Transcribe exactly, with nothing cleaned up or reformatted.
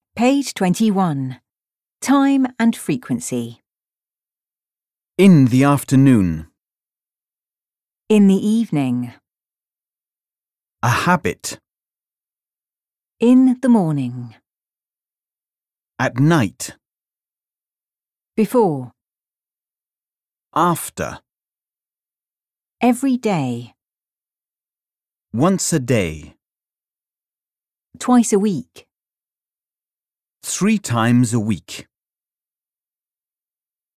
Page twenty-one. Time and frequency. In the afternoon. In the evening. A habit. In the morning. At night. Before. After. Every day. Once a day. Twice a week. Three times a week.